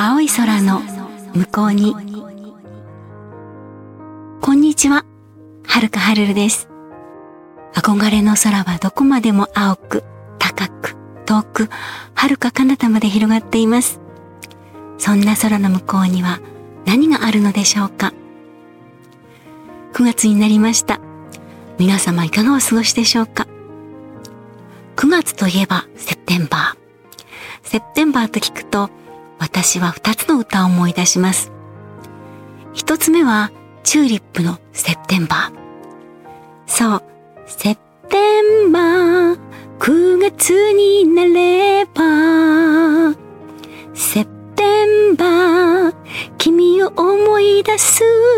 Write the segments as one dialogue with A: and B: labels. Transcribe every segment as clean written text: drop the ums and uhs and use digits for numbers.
A: 青い空の向こうに。こんにちは、はるかはるるです。憧れの空はどこまでも青く、高く、遠く、はるか彼方まで広がっています。そんな空の向こうには何があるのでしょうか。9月になりました。皆様いかがお過ごしでしょうか。9月といえばセプテンバー。セプテンバーと聞くと、私は2つの歌を思い出します。1つ目はチューリップのセプテンバー。そう、セプテンバー、9月になれば、セプテンバー、君を思い出す、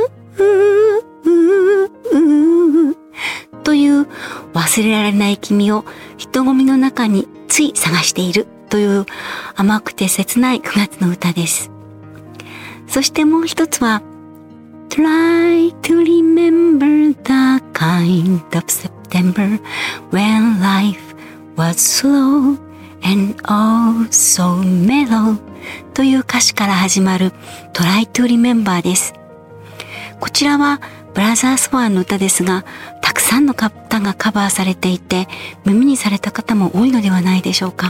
A: という忘れられない君を人混みの中につい探しているという甘くて切ない9月の歌です。そしてもう一つは Try to remember the kind of September when life was slow and oh so mellow という歌詞から始まる Try to remember です。こちらはブラザースファンの歌ですが、たくさんの方がカバーされていて耳にされた方も多いのではないでしょうか。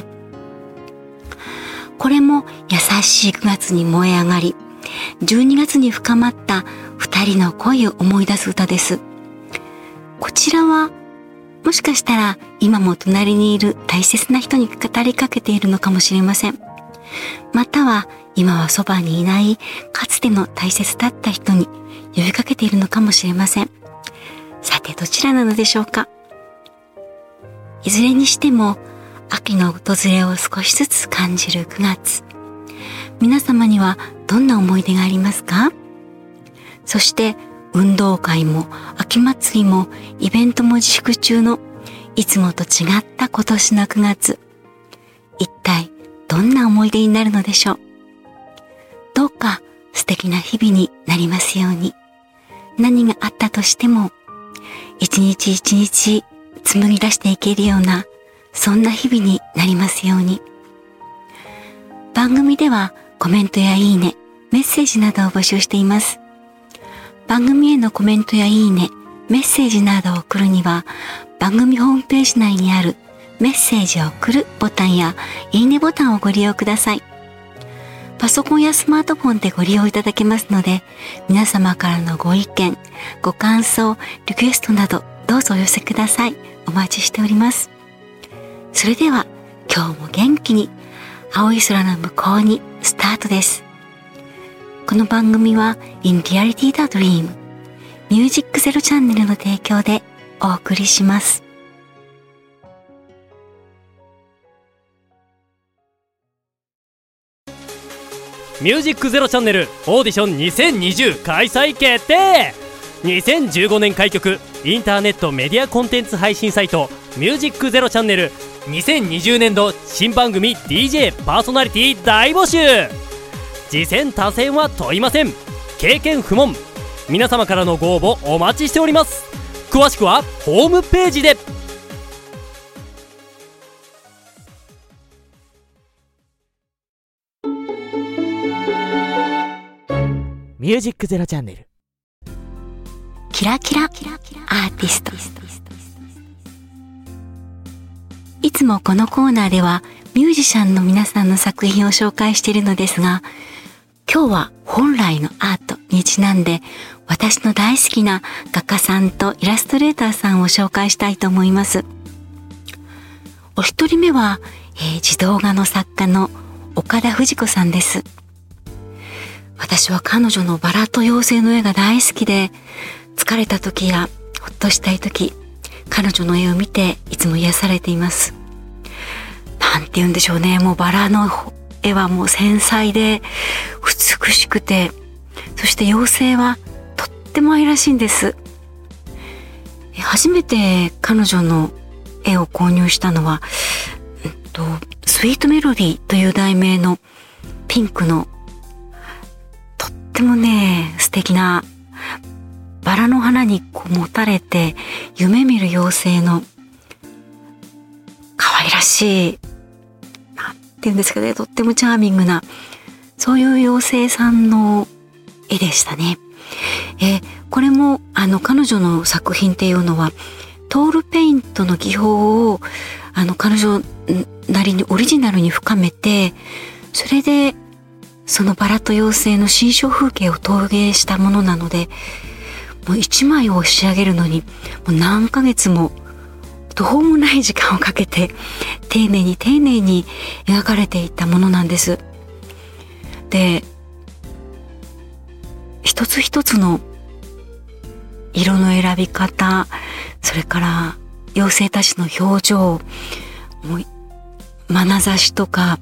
A: これも優しい9月に燃え上がり、12月に深まった2人の恋を思い出す歌です。こちらはもしかしたら今も隣にいる大切な人に語りかけているのかもしれません。または今はそばにいないかつての大切だった人に呼びかけているのかもしれません。さてどちらなのでしょうか。いずれにしても秋の訪れを少しずつ感じる9月。皆様にはどんな思い出がありますか？そして運動会も秋祭りもイベントも自粛中のいつもと違った今年の9月。一体どんな思い出になるのでしょう。どうか素敵な日々になりますように。何があったとしても一日一日紡ぎ出していけるようなそんな日々になりますように。番組ではコメントやいいね、メッセージなどを募集しています。番組へのコメントやいいね、メッセージなどを送るには、番組ホームページ内にあるメッセージを送るボタンやいいねボタンをご利用ください。パソコンやスマートフォンでご利用いただけますので、皆様からのご意見、ご感想、リクエストなどどうぞお寄せください。お待ちしております。それでは今日も元気に青い空の向こうにスタートです。この番組は In Reality the Dream ミュージックゼロチャンネルの提供でお送りします。
B: ミュージックゼロチャンネルオーディション2020開催決定。2015年開局インターネットメディアコンテンツ配信サイトミュージックゼロチャンネル2020年度新番組 DJ パーソナリティ大募集。次戦他戦は問いません。経験不問。皆様からのご応募お待ちしております。詳しくはホームページで。
C: ミュージックゼロチャンネル
A: キラキラアーティスト。いつもこのコーナーではミュージシャンの皆さんの作品を紹介しているのですが、今日は本来のアートにちなんで私の大好きな画家さんとイラストレーターさんを紹介したいと思います。お一人目は、児童画の作家の岡田藤子さんです。私は彼女のバラと妖精の絵が大好きで、疲れた時やほっとしたい時、彼女の絵を見ていつも癒されています。なんて言うんでしょうね、もうバラの絵はもう繊細で美しくて、そして妖精はとっても愛らしいんです。初めて彼女の絵を購入したのは、スイートメロディーという題名のピンクのとってもね素敵なバラの花に持たれて夢見る妖精の可愛らしい、なんていうんですかね、とってもチャーミングなそういう妖精さんの絵でしたね。これも彼女の作品っていうのはトールペイントの技法を彼女なりにオリジナルに深めて、それでそのバラと妖精の心象風景を陶芸したものなので、もう一枚を仕上げるのにもう何ヶ月も途方もない時間をかけて丁寧に描かれていたものなんです。で、一つ一つの色の選び方、それから妖精たちの表情、もう眼差しとか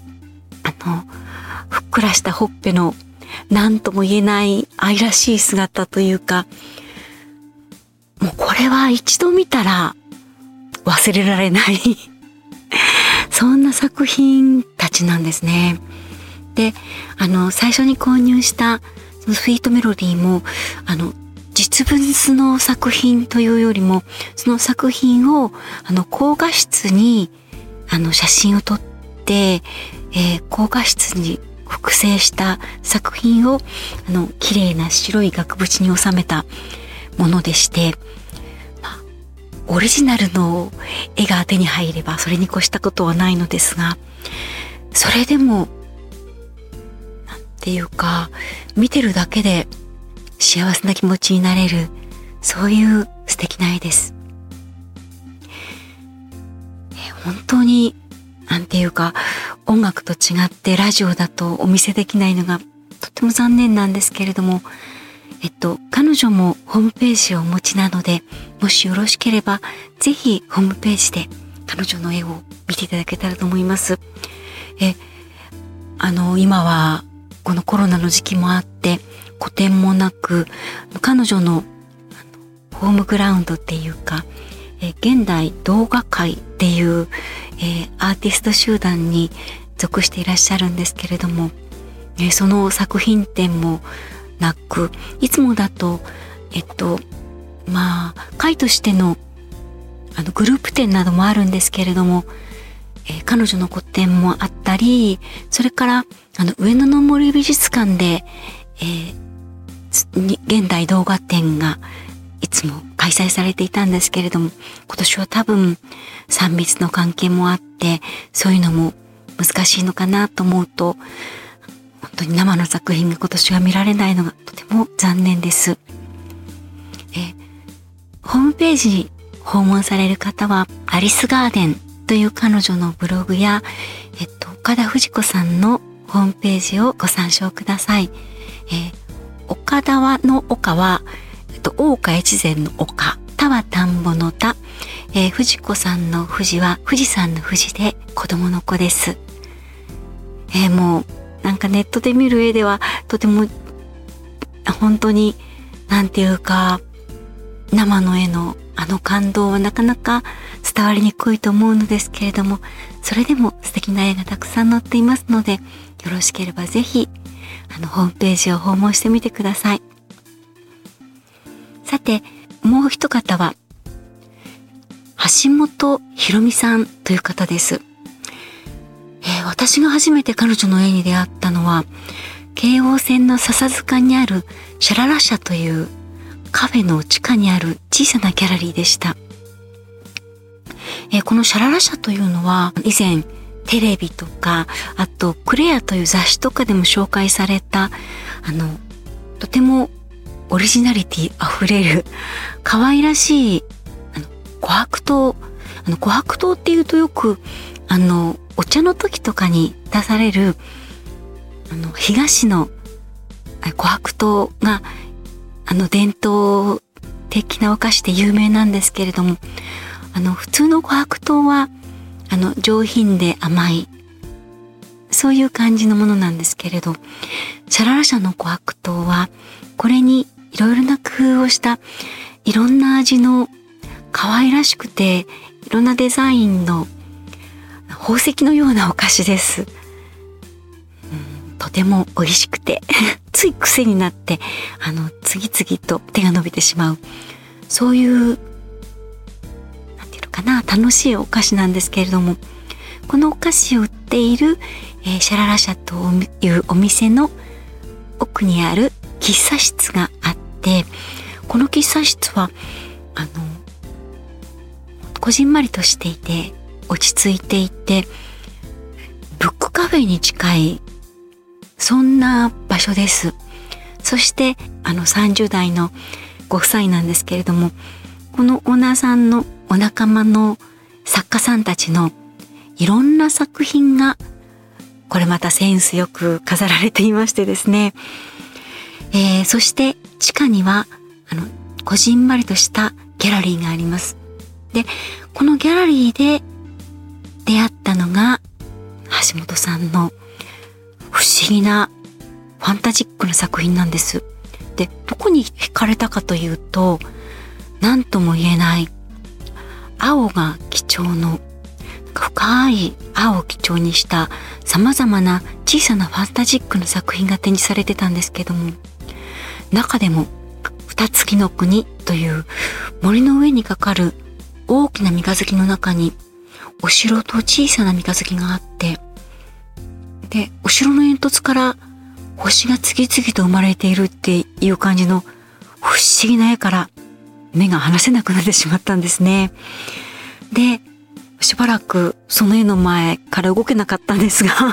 A: ふっくらしたほっぺの何とも言えない愛らしい姿というか、もうこれは一度見たら忘れられないそんな作品たちなんですね。で、最初に購入したそのスイートメロディーも実物の作品というよりも、その作品を高画質に写真を撮って、高画質に複製した作品を綺麗な白い額縁に収めたものでして、オリジナルの絵が手に入ればそれに越したことはないのですが、それでもなんていうか、見てるだけで幸せな気持ちになれる、そういう素敵な絵です。本当になんていうか、音楽と違ってラジオだとお見せできないのがとても残念なんですけれども、彼女もホームページをお持ちなので、もしよろしければぜひホームページで彼女の絵を見ていただけたらと思います。今はこのコロナの時期もあって個展もなく、彼女のホームグラウンドっていうか、現代動画会っていう、アーティスト集団に属していらっしゃるんですけれども、その作品展もなく、いつもだと会としてのグループ展などもあるんですけれども、彼女の個展もあったり、それから上野の森美術館で、現代動画展がいつも開催されていたんですけれども、今年は多分3密の関係もあってそういうのも難しいのかなと思うと、本当に生の作品が今年は見られないのがとても残念です。ホームページに訪問される方はアリスガーデンという彼女のブログや、岡田藤子さんのホームページをご参照ください。岡田の岡は大岡越前の岡、田は田んぼの田、藤子さんの藤は富士山の富士で子供の子です。もうなんかネットで見る絵ではとても本当になんていうか、生の絵の感動はなかなか伝わりにくいと思うのですけれども、それでも素敵な絵がたくさん載っていますので、よろしければぜひホームページを訪問してみてください。さて、もう一方は橋本ひ美さんという方です。私が初めて彼女の絵に出会ったのは京王線の笹塚にあるシャララ社というカフェの地下にある小さなギャラリーでした。このシャララ社というのは以前テレビとか、あとクレアという雑誌とかでも紹介されたとてもオリジナリティあふれる可愛らしい琥珀糖、琥珀糖っていうとよくお茶の時とかに出される東の琥珀糖が伝統的なお菓子で有名なんですけれども、普通の琥珀糖は上品で甘い、そういう感じのものなんですけれど、シャララ社の琥珀糖はこれにいろいろな工夫をしたいろんな味の可愛らしくていろんなデザインの宝石のようなお菓子です。とても美味しくてつい癖になって次々と手が伸びてしまう、そういうなんていうのかな、楽しいお菓子なんですけれども、 このお菓子を売っている、シャララ社というお店の奥にある喫茶室があって、この喫茶室はこじんまりとしていて落ち着いていて、ブックカフェに近いそんな場所です。そして30代のご夫妻なんですけれども、このオーナーさんのお仲間の作家さんたちのいろんな作品がこれまたセンスよく飾られていましてですね、そして地下にはこじんまりとしたギャラリーがあります。で、このギャラリーで出会ったのが橋本さんの不思議なファンタジックな作品なんです。で、どこに惹かれたかというと、何とも言えない青が基調の深い青を基調にした様々な小さなファンタジックな作品が展示されてたんですけども、中でも二月の国という森の上にかかる大きな三日月の中にお城と小さな三日月があって、で、お城の煙突から星が次々と生まれているっていう感じの不思議な絵から目が離せなくなってしまったんですね。で、しばらくその絵の前から動けなかったんですが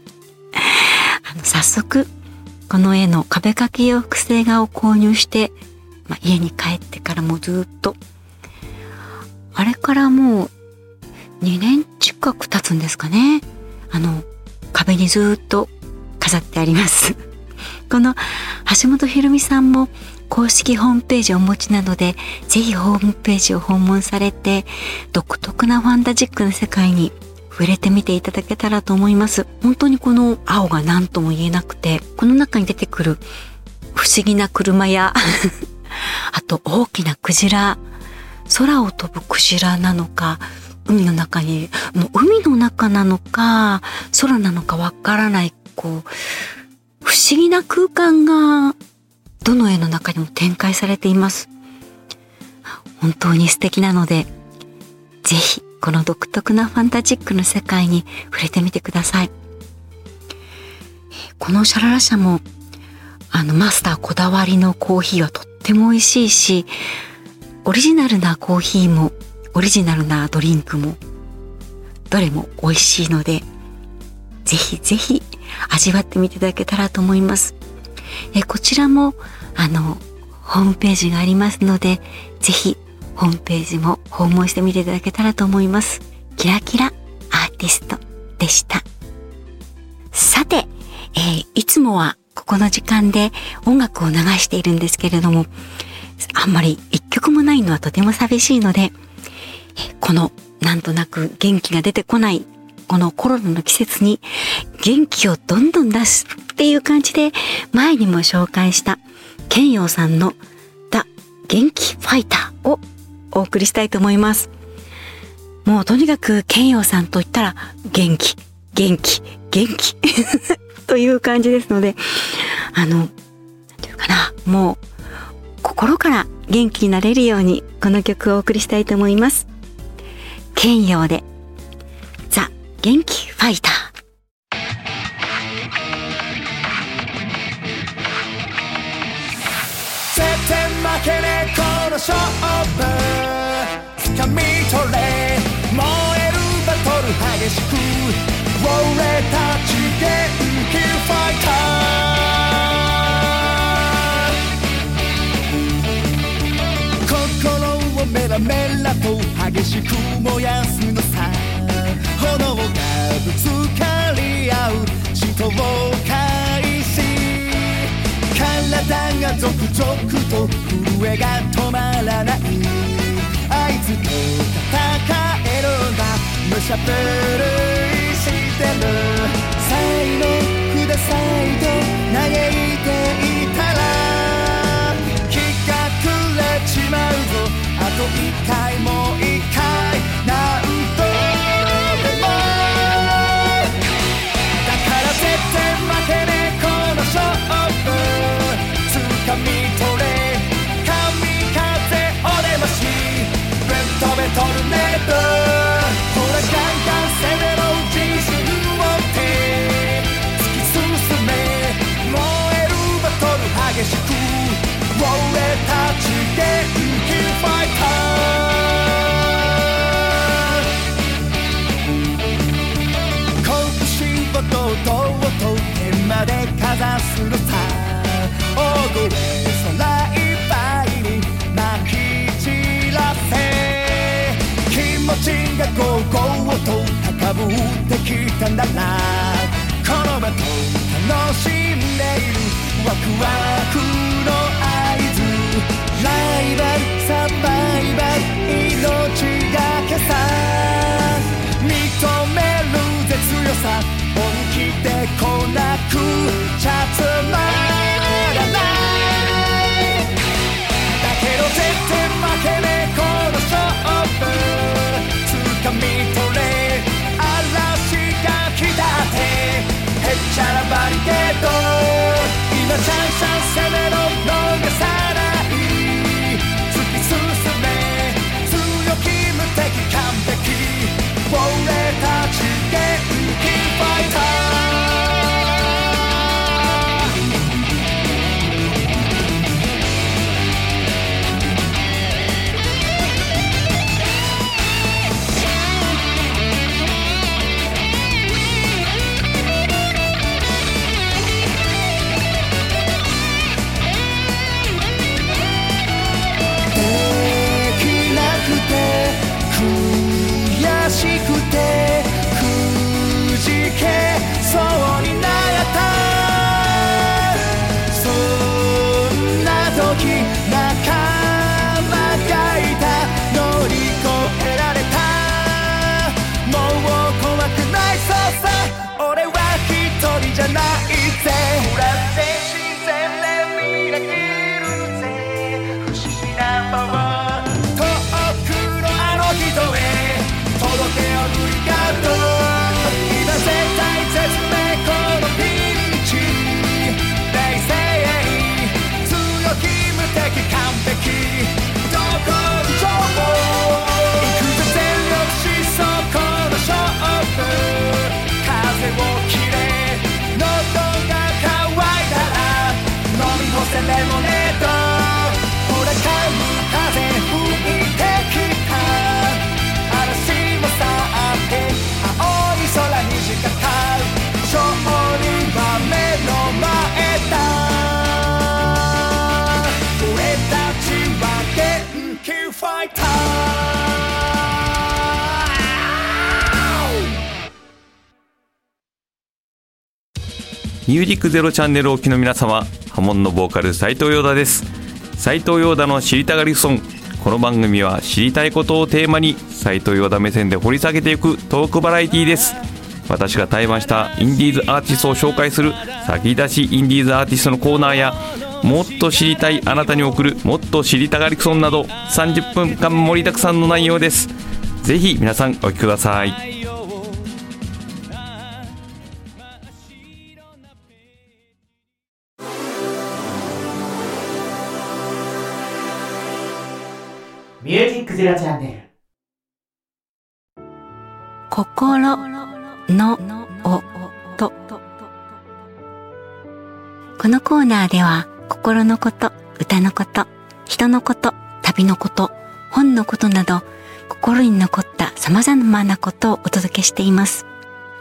A: 早速この絵の壁掛け用複製画を購入して、家に帰ってからもずっと、あれからもう2年近く経つんですかね、壁にずっと飾ってありますこの橋本ひろみさんも公式ホームページをお持ちなので、ぜひホームページを訪問されて独特なファンタジックな世界に触れてみていただけたらと思います。本当にこの青が何とも言えなくて、この中に出てくる不思議な車やあと大きなクジラ、空を飛ぶクジラなのか、海の中なのか空なのかわからない、不思議な空間がどの絵の中にも展開されています。本当に素敵なので、ぜひこの独特なファンタジックな世界に触れてみてください。このシャララ社もマスターこだわりのコーヒーはとっても美味しいし、オリジナルなコーヒーもオリジナルなドリンクもどれも美味しいので、ぜひぜひ味わってみていただけたらと思います。こちらもホームページがありますので、ぜひホームページも訪問してみていただけたらと思います。キラキラアーティストでした。さて、いつもはここの時間で音楽を流しているんですけれども、あんまり一曲もないのはとても寂しいので、このなんとなく元気が出てこないこのコロナの季節に元気をどんどん出すっていう感じで、前にも紹介したケンヨウさんのザ・元気ファイターをお送りしたいと思います。もうとにかくケンヨウさんといったら元気という感じですので、なんていうかな、もう心から元気になれるようにこの曲をお送りしたいと思います。ケンヨウでザ・元気ファイター。
D: 絶対負けねえこの勝負、掴み取れ燃えるバトル激しく、俺たち元気ファイター。心をメラメラと激しく燃やすのさ、炎がぶつかり合う死闘開始、体がゾクゾクと震えが止まらない、あいつと戦えるんだ、むしゃぶりしてる、才能くださいと嘆いていたら日が暮れちまうぞ、あと一回もう一回何度でも、だから絶対負けねえこの勝負、掴み取れ神風お出まし、ベトベトルネート、ほらガンガン攻めろぶってきたんだな。このバトン楽しんでいるワクワクの合図、ライバルサバイバル命がけさ、認めるぜ強さ、本気でこなくちゃつまらない。だけど絶対負けねえこの勝負、掴み取れ嵐が来たってへっちゃらばりけど、今チャンス攻めの逃さない、突き進め強気無敵完璧、俺たち元気ファイター。悔しくてくじけそうになった、そんな時仲間がいた、乗り越えられた、もう怖くないそうさ、俺は一人じゃないぜ、ほら自然でみなぎるぜ不思議なパワー、遠くのあの人へ届けよありがとう、今絶対絶命このピンチ、冷静強気無敵完璧、どこに情報行くぜ全力疾走この勝負、風を切れ喉が渇いたら飲み干せレモネード、ほら神風吹いてきた、嵐も去って青い空にしかかる、勝利は目の前だ、俺たちは元気ファイター。
E: ミュージックゼロチャンネルをお聞きの皆様、ハモンのボーカル斉藤陽太です。斉藤陽太の知りたがりソン。この番組は知りたいことをテーマに斉藤陽太目線で掘り下げていくトークバラエティです。私が対バンしたインディーズアーティストを紹介する先出しインディーズアーティストのコーナーや、もっと知りたいあなたに送るもっと知りたがりソンなど30分間盛りだくさんの内容です。ぜひ皆さんお聞きください。
C: ミュージックゼロチャンネル。
A: 心の音。このコーナーでは心のこと、歌のこと、人のこと、旅のこと、本のことなど心に残った様々なことをお届けしています。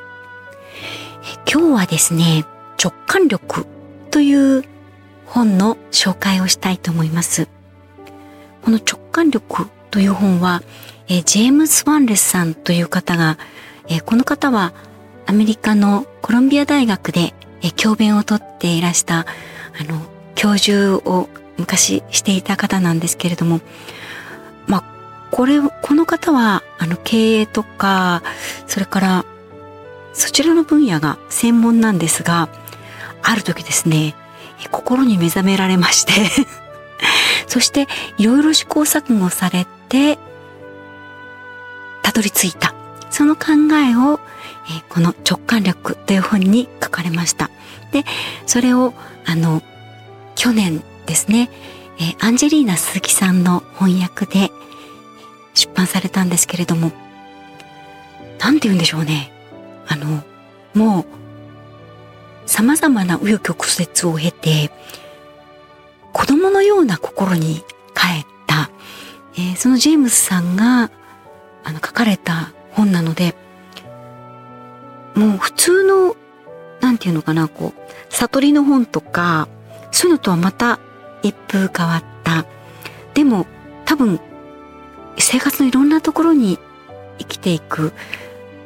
A: 今日はですね、直感力という本の紹介をしたいと思います。この直感力という本は、ジェームス・ワンレスさんという方が、この方はアメリカのコロンビア大学で、教鞭をとっていらした教授を昔していた方なんですけれども、この方は経営とか、それからそちらの分野が専門なんですが、ある時ですね、心に目覚められましてそしていろいろ試行錯誤されてたどり着いたその考えを、この直感力という本に書かれました。で、それを去年ですね、アンジェリーナ鈴木さんの翻訳で出版されたんですけれども、なんて言うんでしょうね、もう様々な紆余曲折を経て子供のような心に帰った、そのジェームスさんが書かれた本なので、もう普通のなんていうのかな、悟りの本とかそういうのとはまた一風変わった、でも多分生活のいろんなところに生きていく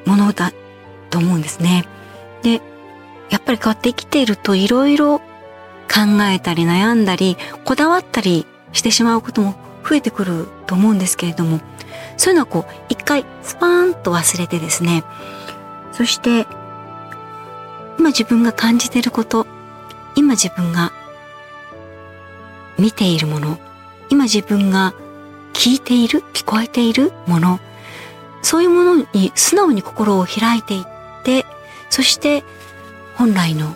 A: ものだと思うんですね。で、やっぱりこうやって生きているといろいろ考えたり悩んだりこだわったりしてしまうことも増えてくると思うんですけれども、そういうのはこう一回スパーンと忘れてですね、そして今自分が感じていること、今自分が見ているもの、今自分が聞いている、聞こえているもの、そういうものに素直に心を開いていって、そして本来の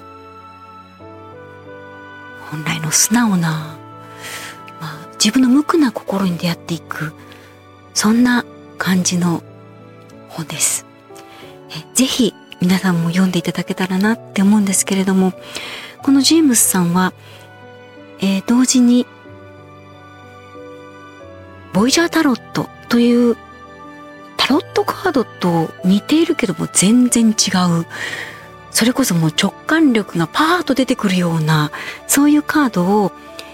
A: 素直な、自分の無垢な心に出会っていく、そんな感じの本です。ぜひ皆さんも読んでいただけたらなって思うんですけれども、このジェームスさんは、同時にボイジャータロットというタロットカードと似ているけども全然違う、それこそもう直感力がパーッと出てくるような、そういうカードを、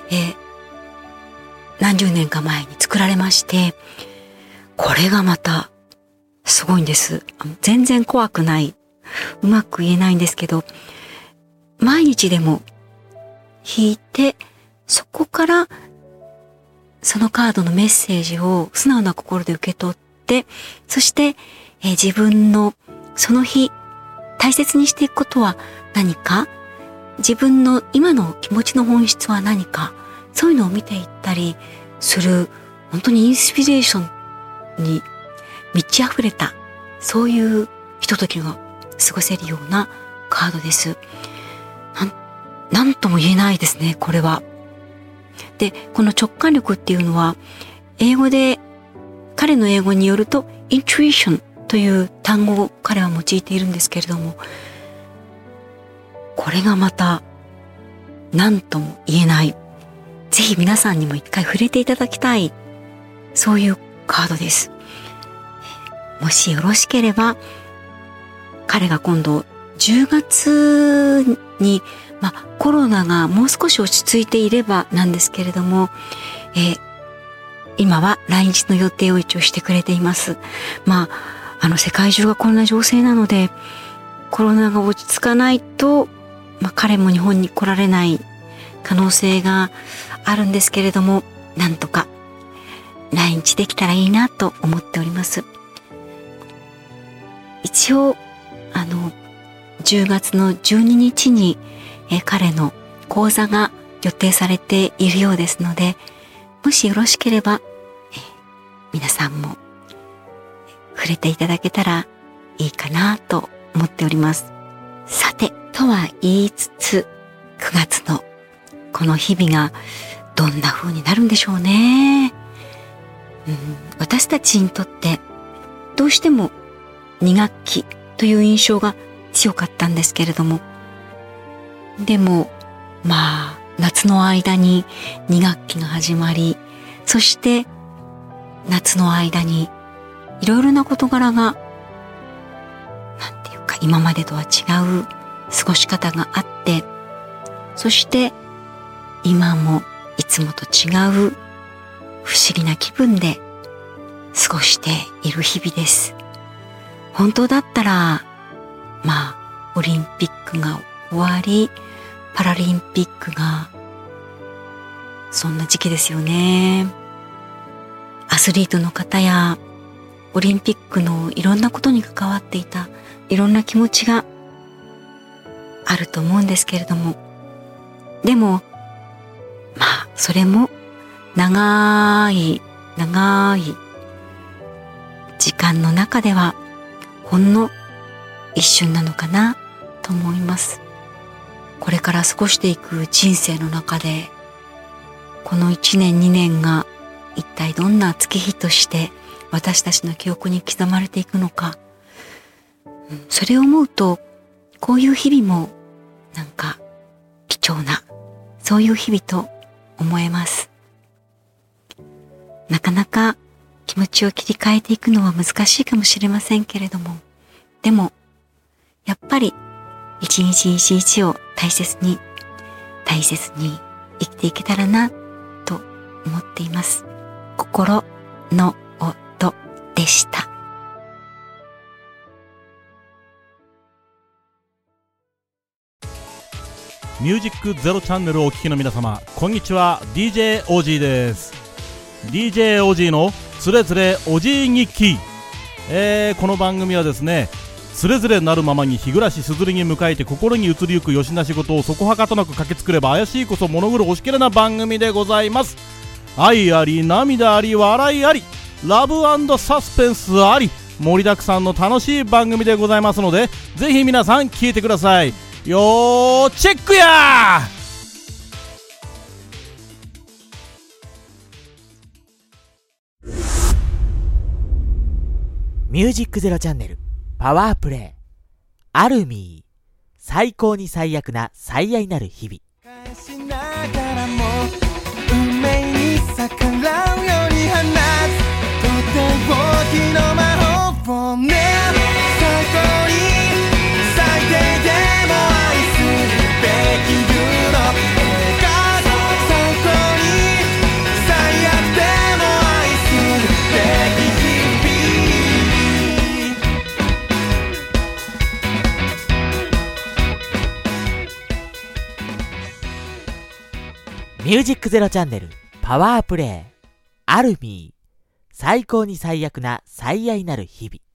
A: 何十年か前に作られまして、これがまたすごいんです。全然怖くない、うまく言えないんですけど、毎日でも引いて、そこからそのカードのメッセージを素直な心で受け取って、そして、自分のその日大切にしていくことは何か、自分の今の気持ちの本質は何か、そういうのを見ていったりする、本当にインスピレーションに満ち溢れた、そういうひとときが過ごせるようなカードです。なんとも言えないですね、これは。で、この直感力っていうのは、彼の英語によると、イントゥイションという単語を彼は用いているんですけれども、これがまた、なんとも言えない。ぜひ皆さんにも一回触れていただきたい、そういうカードです。もしよろしければ、彼が今度10月に、コロナがもう少し落ち着いていればなんですけれども、今は来日の予定を一応してくれています。世界中がこんな情勢なので、コロナが落ち着かないと、彼も日本に来られない可能性があるんですけれども、なんとか来日できたらいいなと思っております。一応、10月の12日に、彼の講座が予定されているようですので、もしよろしければ、皆さんも触れていただけたらいいかなと思っております。さて、とは言いつつ、9月のこの日々がどんな風になるんでしょうね。私たちにとってどうしても2学期という印象が強かったんですけれども、でも夏の間に2学期が始まり、そして夏の間にいろいろな事柄が今までとは違う過ごし方があって、そして今もいつもと違う不思議な気分で過ごしている日々です。本当だったらオリンピックが終わり、パラリンピックがそんな時期ですよね。アスリートの方やオリンピックのいろんなことに関わっていたいろんな気持ちがあると思うんですけれども、でもそれも長い時間の中ではほんの一瞬なのかなと思います。これから過ごしていく人生の中で、この1年2年が一体どんな月日として私たちの記憶に刻まれていくのか、それを思うと、こういう日々も貴重な、そういう日々と思えます。なかなか気持ちを切り替えていくのは難しいかもしれませんけれども、でもやっぱり一日一日を大切に生きていけたらなと思っています。心の音でした。
F: ミュージックゼロチャンネルをお聞きの皆様、こんにちは。 DJ オージーです。 DJ オージーのつれづれおじい日記。この番組はですね、つれづれなるままに日暮らしすずりに迎えて心に移りゆくよしな仕事をそこはかとなく駆け作れば怪しいこそ物狂おしきれな番組でございます。愛あり涙あり笑いありラブ&サスペンスあり盛りだくさんの楽しい番組でございますので、ぜひ皆さん聞いてください。よーチェックやー。
C: ミュージックゼロチャンネルパワープレイアルミー、最高に最悪な最愛なる日々。
D: 返しながらも運命に逆らうように放つとっておきの魔法をね、最高に最低でも愛するべきグの映画、最高に最悪でも愛するべき日々。
C: ミュージックゼロチャンネルパワープレイアルミー、最高に最悪な最愛なる日々。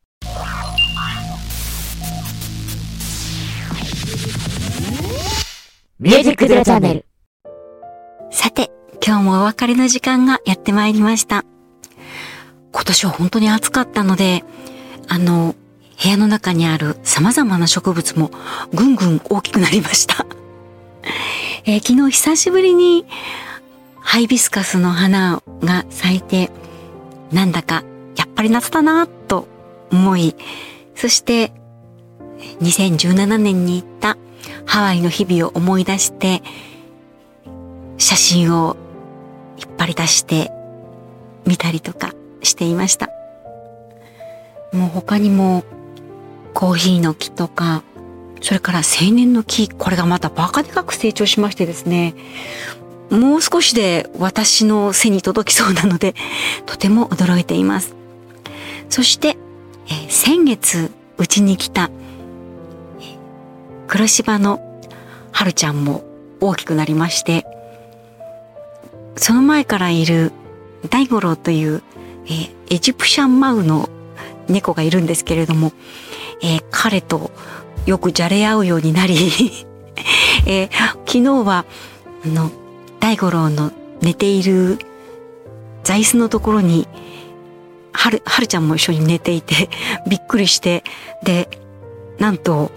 A: ミュージックゼロチャンネル。さて、今日もお別れの時間がやってまいりました。今年は本当に暑かったので、部屋の中にある様々な植物もぐんぐん大きくなりました。昨日久しぶりにハイビスカスの花が咲いて、なんだかやっぱり夏だなと思い、そして2017年に行ったハワイの日々を思い出して、写真を引っ張り出して見たりとかしていました。もう他にもコーヒーの木とか、それから青年の木、これがまたバカでかく成長しましてですね、もう少しで私の背に届きそうなので、とても驚いています。そして、先月うちに来た黒柴の春ちゃんも大きくなりまして、その前からいる大五郎という、エジプシャンマウの猫がいるんですけれども、彼とよくじゃれ合うようになり、昨日は大五郎の寝ている座椅子のところに春ちゃんも一緒に寝ていてびっくりして、でなんと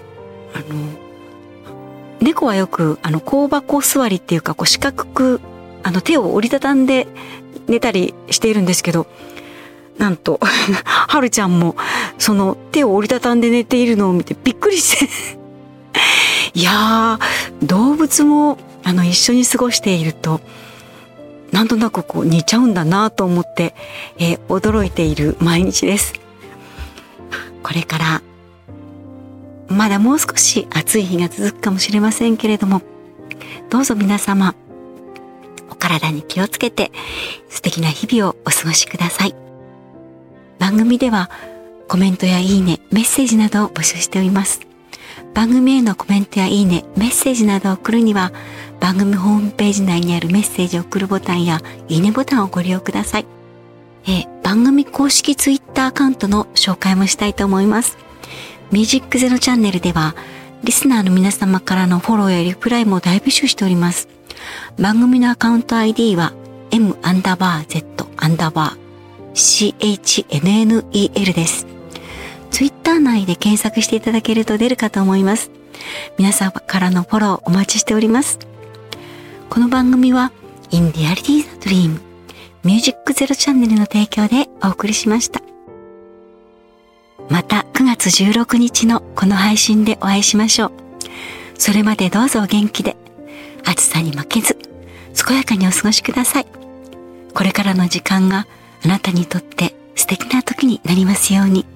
A: 猫はよく香箱座りっていうか、こう四角く手を折りたたんで寝たりしているんですけど、なんと春ちゃんもその手を折りたたんで寝ているのを見てびっくりしていやー、動物も一緒に過ごしているとなんとなくこう似ちゃうんだなと思って、驚いている毎日です。これからまだもう少し暑い日が続くかもしれませんけれども、どうぞ皆様お体に気をつけて素敵な日々をお過ごしください。番組ではコメントやいいね、メッセージなどを募集しております。番組へのコメントやいいね、メッセージなどを送るには、番組ホームページ内にあるメッセージを送るボタンやいいねボタンをご利用ください。番組公式ツイッターアカウントの紹介もしたいと思います。ミュージックゼロチャンネルでは、リスナーの皆様からのフォローやリプライも大募集しております。番組のアカウント ID は M_Z_CHNNEL です。ツイッター内で検索していただけると出るかと思います。皆様からのフォローお待ちしております。この番組は In Reality the Dream ミュージックゼロチャンネルの提供でお送りしました。また9月16日のこの配信でお会いしましょう。それまでどうぞお元気で、暑さに負けず健やかにお過ごしください。これからの時間があなたにとって素敵な時になりますように。